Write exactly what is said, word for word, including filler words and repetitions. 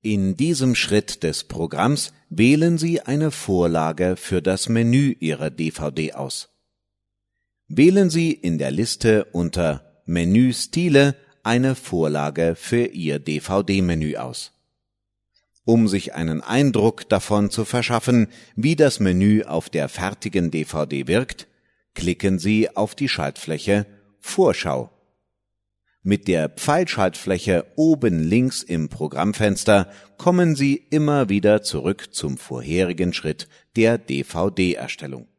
In diesem Schritt des Programms wählen Sie eine Vorlage für das Menü Ihrer D V D aus. Wählen Sie in der Liste unter Menü Stile eine Vorlage für Ihr D V D-Menü aus. Um sich einen Eindruck davon zu verschaffen, wie das Menü auf der fertigen D V D wirkt, klicken Sie auf die Schaltfläche Vorschau. Mit der Pfeilschaltfläche oben links im Programmfenster kommen Sie immer wieder zurück zum vorherigen Schritt der D V D-Erstellung.